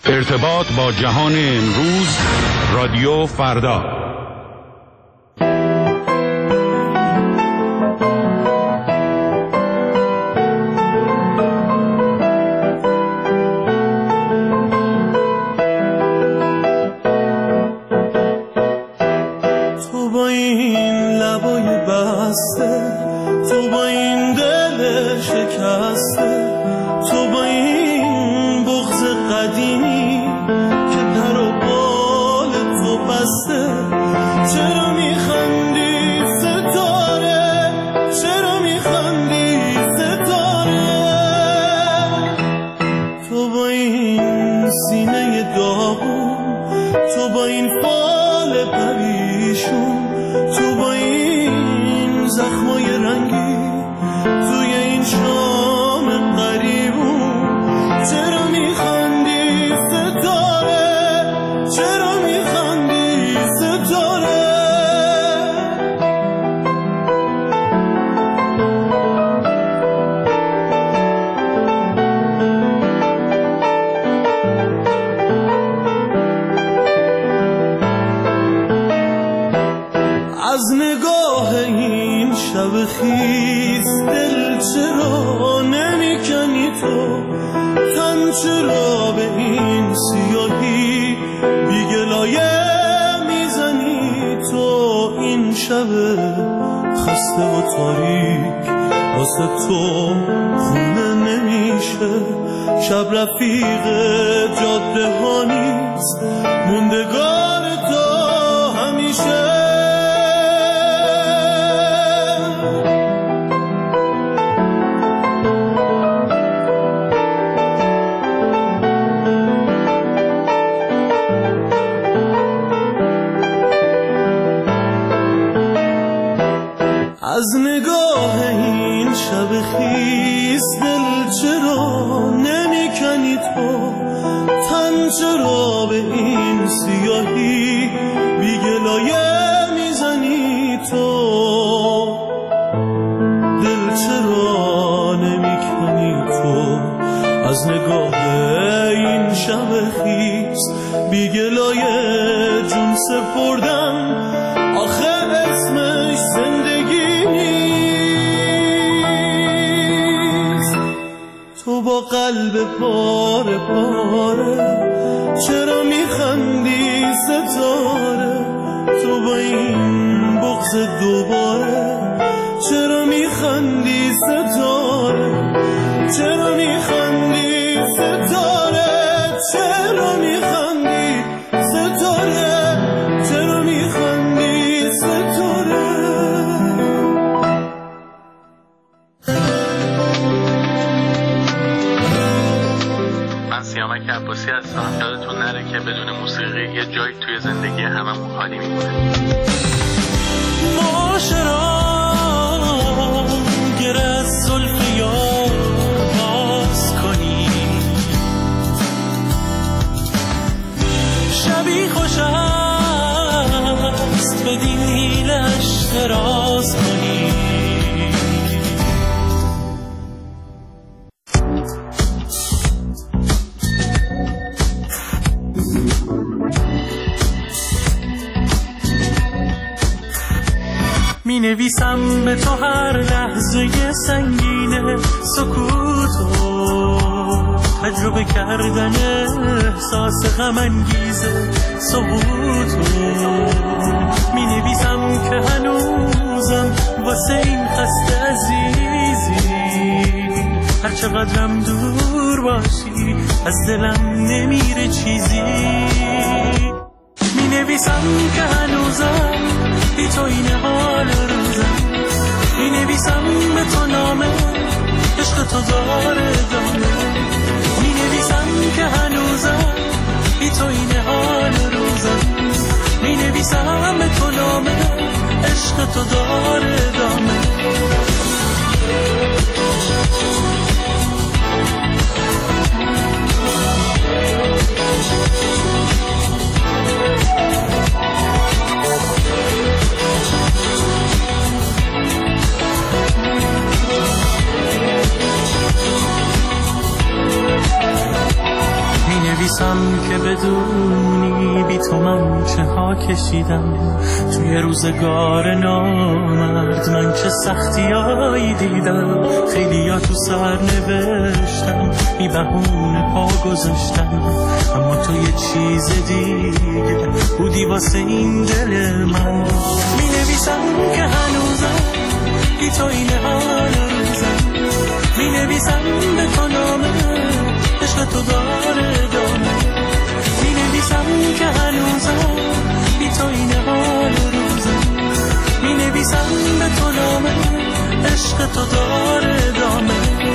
ارتباط با جهان امروز، رادیو فردا. تو با این لبای بسته، تو با این دل شکسته، تو با این بغض قدیمی که پر و بال تو بسته، چرا میخندی ستاره، چرا میخندی ستاره؟ تو با این سینه داغون، تو با این فال پریشون، تو با این زخمای رنگی توی این شام قریبون، چرا میخندی ستاره، چرا میخندی ستاره؟ از نگاه این شب خیز دل چرا نمیکنی تو، تن چرا به این سیاهی بیگلایه میزنی تو؟ این شب خسته و تاریک واسه تو خونه نمیشه، شب رفیق جاده ها نیست، موندگار تو همیشه. از نگاه این شب خیس دل چرا نمیکنی تو، تن چرا به این سیاهی بیگلایه میزنی تو؟ دل چرا نمیکنی تو از نگاه این شب خیس بیگلایه؟ جون سپردن آخه اسمش زندگی نیست. تو با قلب پاره پاره چرا میخندی ستاره؟ تو با این بغض دوباره چرا میخندی ستاره؟ چرا میخندی ستاره؟ چرا میخندی ستاره؟ چرا میخندی ستاره؟ من سیامک عباسی هستم. یادتون نره که بدون موسیقی یه جایی توی زندگی هممون خالی میمونه. معاشرا گر از زلف یار باز کنی، شبی خوش است بدین هیلش دراز کنی. می نویسم به تو هر لحظه سنگین سکوتو، تجربه کردن احساس غم انگیز سقوطو. می نویسم که هنوزم واسه این خسته عزیزی، هر چقدرم دور باشی از دلم نمیره چیزی. می نویسم که هنوزم بی تو این حال روزم، می نویسم به تو نامه عشق تو داره دامه. می نویسم که هنوزم بی تو این حال روزم، می نویسم به تو نامه عشق تو داره دامه. نویسم که بدونی بی تو من چه ها کشیدم، توی روزگار نامرد من چه سختیایی دیدم. خیلی ها تو سر نوشتم بی بهونه پا گذاشتم، اما تو یه چیز دیگه بودی واسه این دل من. می نویسم که هنوزم بی تو این حال روزم، می نویسم به تو نامه عشق تو داره دامه. می نویسم که هنوزم بی تو این حال روزم، می نویسم به تو نامه عشق تو داره دامه.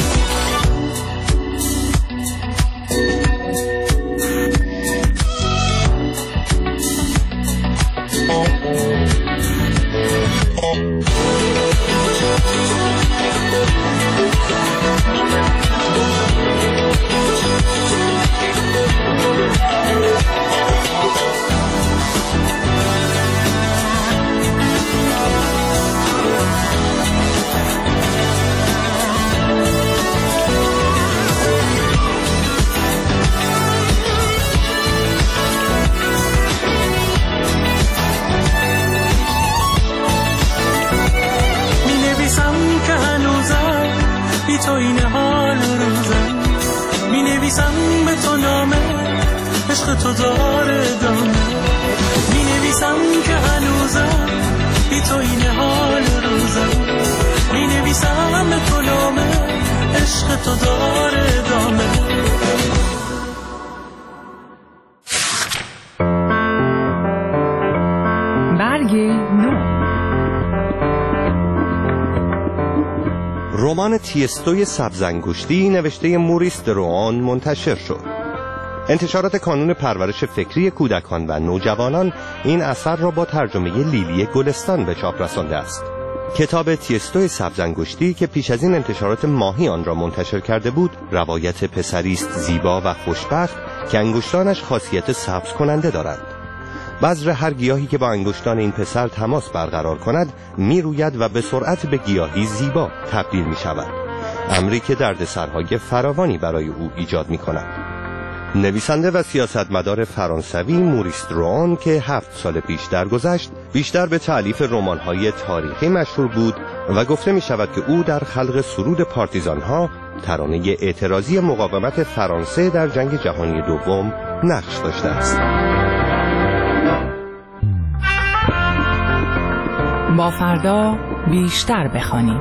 تو این حال روزم، می نویسم به تو نامه عشق تو داره دامه. می نویسم که هنوزم بی تو این حال روزم، می نویسم به تو نامه عشق تو داره دامه. برگ نو. رمان تیستوی سبزانگشتی نوشته موریس دروآن منتشر شد. انتشارات کانون پرورش فکری کودکان و نوجوانان این اثر را با ترجمه لیلی گلستان به چاپ رسانده است. کتاب تیستوی سبزانگشتی که پیش از این انتشارات ماهی آن را منتشر کرده بود، روایت پسری است زیبا و خوشبخت که انگشتانش خاصیت سبز کننده دارند. بذر هر گیاهی که با انگشتان این پسر تماس برقرار کند می روید و به سرعت به گیاهی زیبا تبدیل می شود، امری که دردسرهای فراوانی برای او ایجاد می کند. نویسنده و سیاستمدار فرانسوی موریس دروآن که 7 سال پیش درگذشت بیشتر به تألیف رمان‌های تاریخی مشهور بود و گفته می شود که او در خلق سرود پارتیزان‌ها، ترانه اعتراضی مقاومت فرانسه در جنگ جهانی دوم، نقش داشته است. با فردا بیشتر بخوانیم.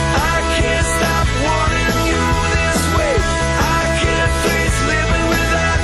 Without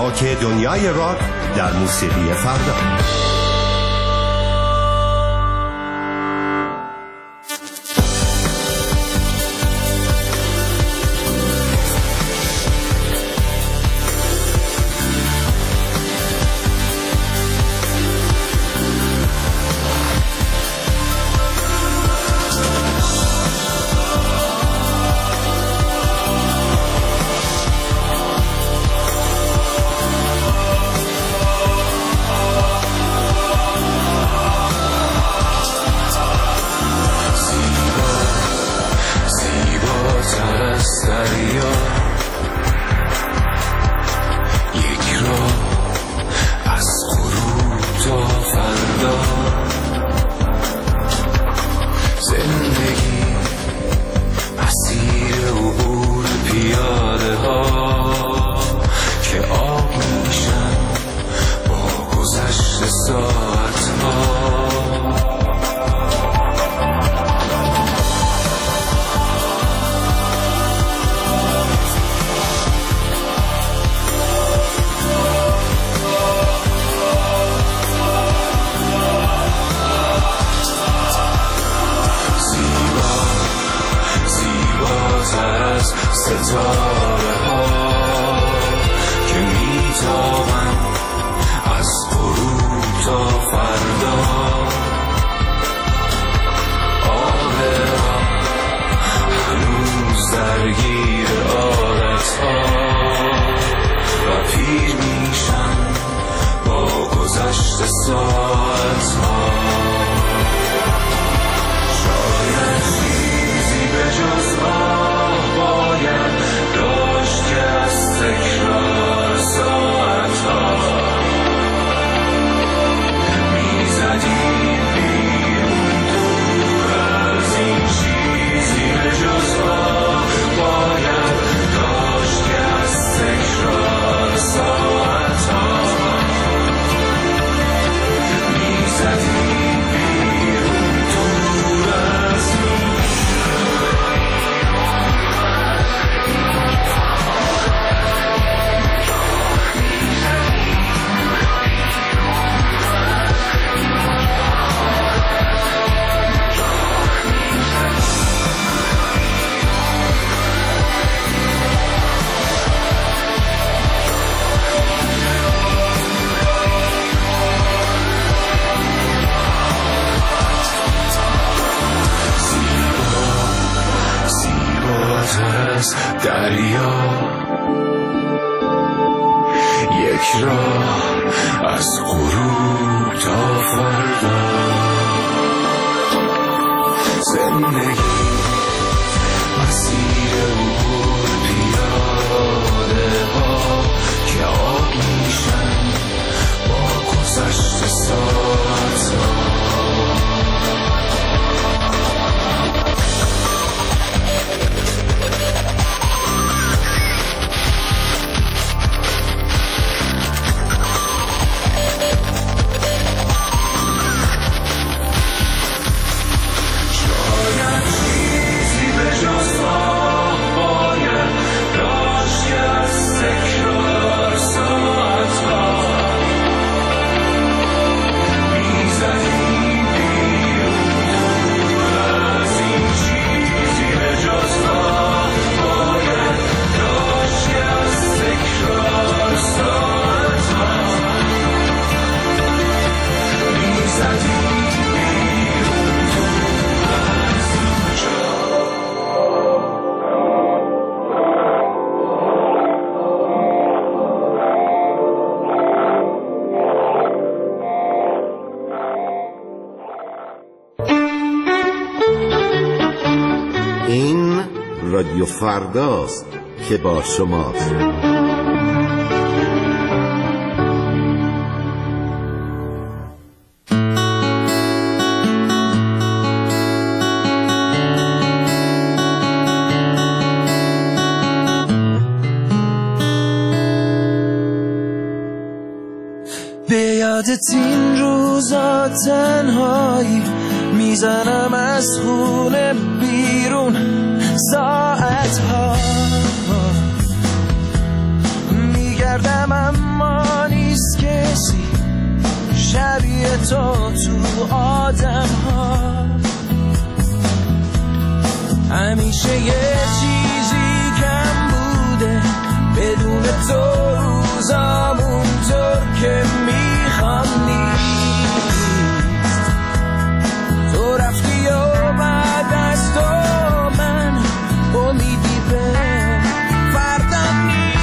راک دنیای راک در موسیقی فردا. رادیو فرداست که با شماست. به یادت این روزا تنهایی میزنم از خونه بیرون ساعتها میگردم اما تو تو آدم ها. همیشه یه چیزی کم بوده بدون تو روزامون طور که میخوام نیست. تو رفتی و بعد از تو من امیدی به فردا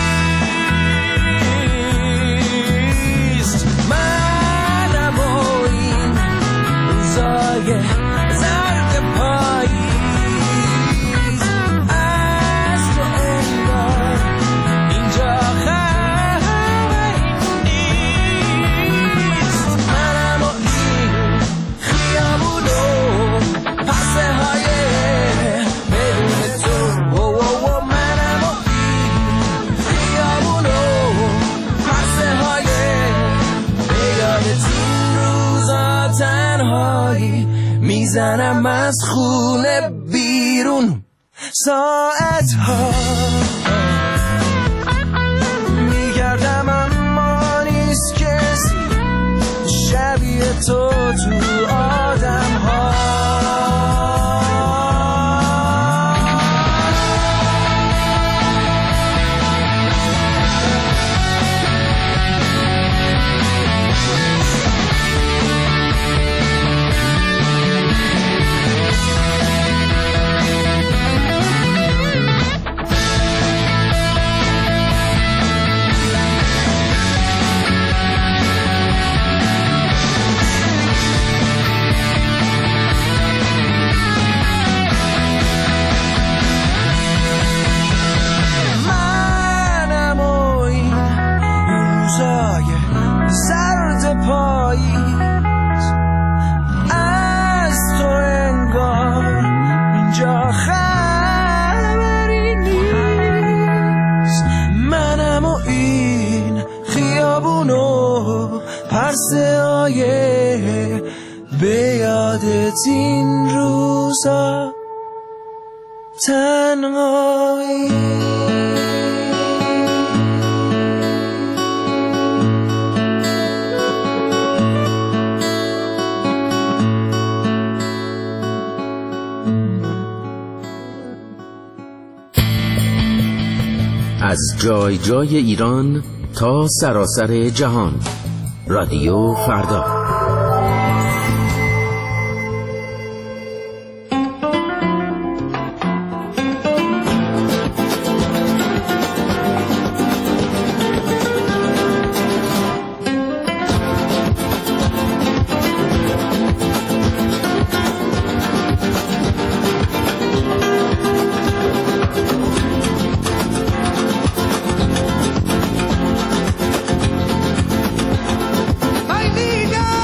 نیست. منم و این روزای زرد پاییز از تو انگار اینجا خبری نیست. منم و این خیابون و پسه های بدون تو. منم و این خیابون و پسه های به یاد این روزا تنهایی میزنم از خونه بیرون ساعت ها. میگردم اما نیست کسی شبیه تو تو آدم ها. زرد پاییز از تو انگار اینجا خبری نیست. منم و این خیابون و پرسه های به یادت این روزا تنهایی. از جای جای ایران تا سراسر جهان، رادیو فردا. My leader!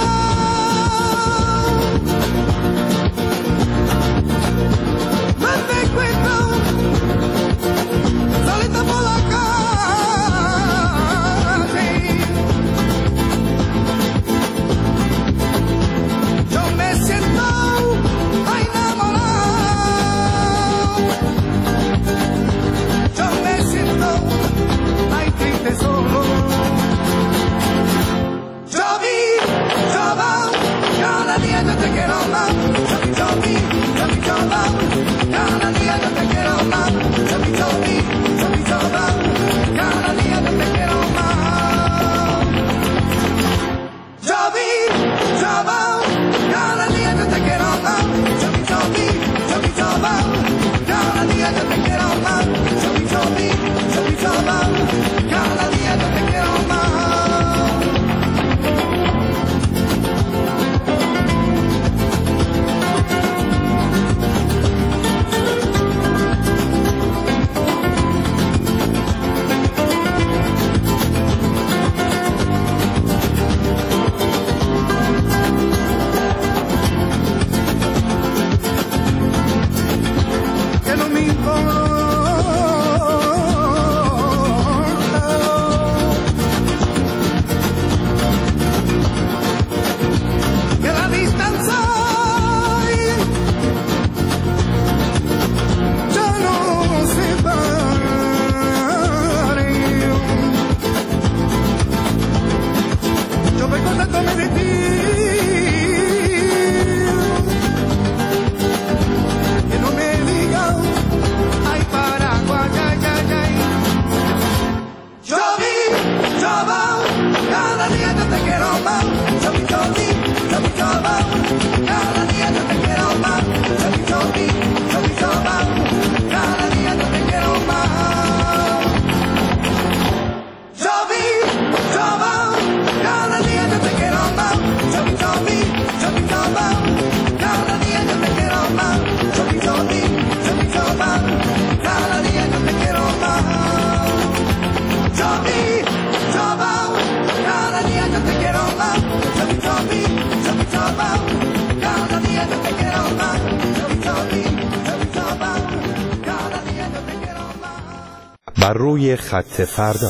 بر روی خط فردا.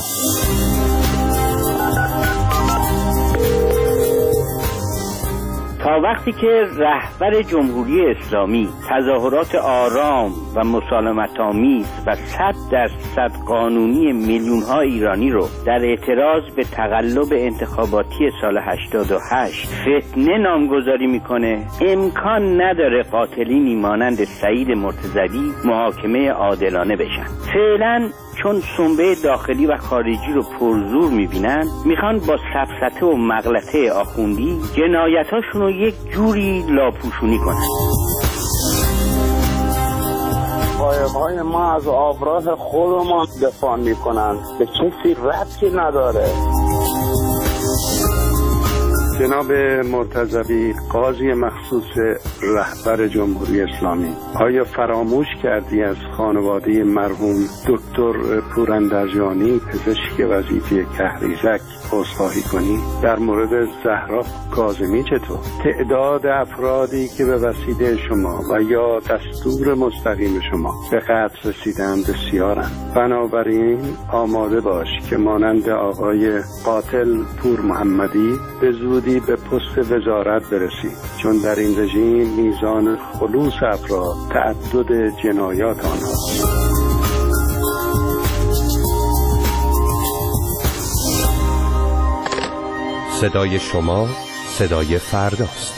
تا وقتی که رهبر جمهوری اسلامی تظاهرات آرام و مسالمت‌آمیز و 100% قانونی میلیون‌ها ایرانی رو در اعتراض به تقلب انتخاباتی سال 88 فتنه نامگذاری میکنه، امکان نداره قاتلینی مانند سعید مرتضوی محاکمه عادلانه بشن. فعلا چون سنبه داخلی و خارجی رو پرزور میبینن، میخوان با سفسطه و مغلطه آخوندی جنایتاشون رو یک جوری لاپوشونی کنن. قایق‌های ما از آبراه خودمان دفاع میکنن، به کسی ربطی نداره. جناب مرتضوی، قاضی مخصوص رهبر جمهوری اسلامی، آیا فراموش کردی از خانواده مرحوم دکتر پوراندرجانی پزشک وظیفه کهریزک عذرخواهی کنی؟ در مورد زهرا کاظمی چطور؟ تعداد افرادی که به وسیله شما و یا دستور مستقیم شما به قتل رسیدن بسیارند. بنابراین آماده باش که مانند آقای قاتل پور محمدی به زودی به پست وزارت برسی، چون در این رژیم میزان خلوص افراد تعدد جنایات آنهاست. صدای شما صدای فرداست.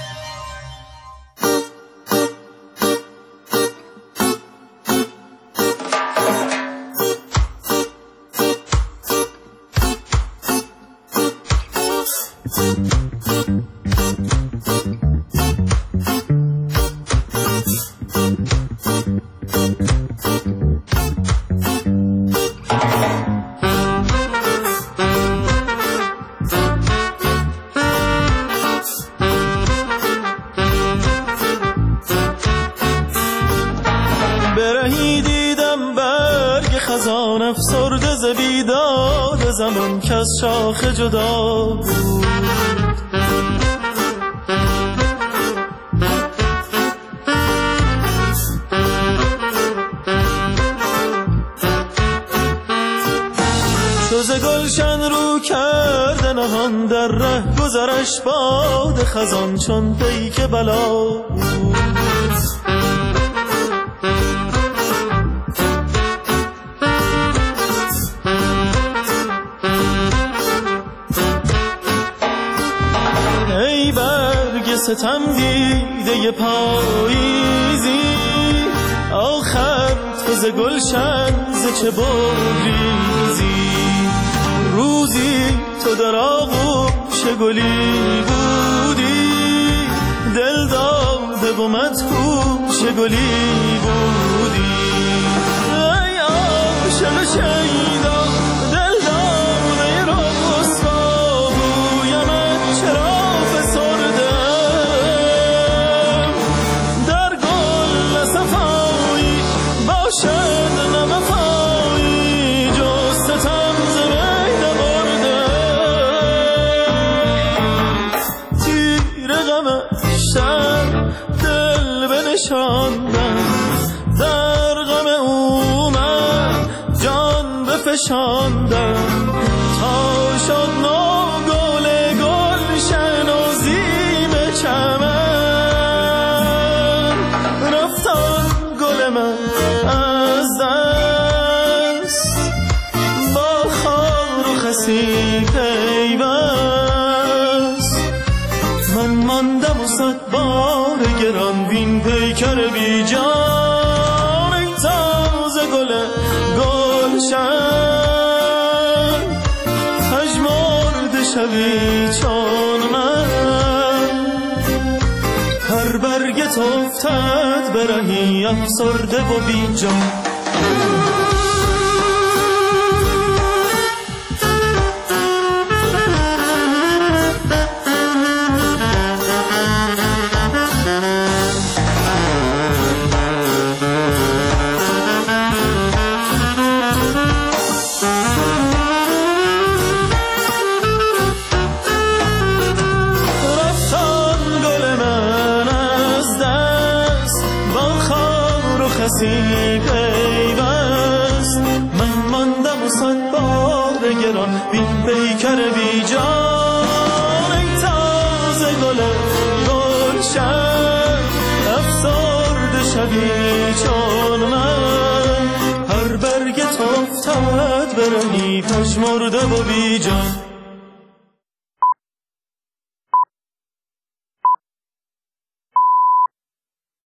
خزان افسرده ز بیداد زمان که از شاخ جدا بود. چو ز گلشن رو کرده نهان در ره گذرش باد خزان چون پیک بلا بود. ستم دیده پاییزی آخر تو ز گلشن ز چه بگریزی. روزی تو در آغوش گلی بودی، دل داده و مدهوش گلی بودی. ای عاشق شیدا دل داده رسوا بویمت چرا در غم او من جان بفشاندم تا شد نو گل گلشن و زیب چمن. رفتان گل من از دست با خار و خسی پیوست. من ماندم و صد بار گران بین پیکر بی جان. ای تازه گل گلشن پژمرده شوی چون من. هر برگ برگت افتد برهی افسرده و بی جان. پیوست من ماندم و صد بار گران بین پیکر بی جان. ای تازه گل گلشن افسرده شبی چون من، هر برگت افتد برهی پژمرده و بی جان.